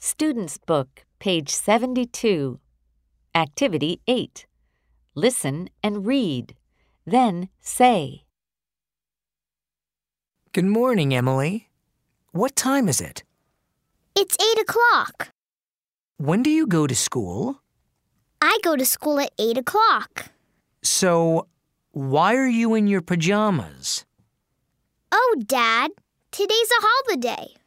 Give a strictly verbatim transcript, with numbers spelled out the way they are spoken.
Student's Book, page seventy-two. Activity eight. Listen and read. Then say. Good morning, Emily. What time is it? It's eight o'clock. When do you go to school? I go to school at eight o'clock. So, why are you in your pajamas? Oh, Dad, today's a holiday.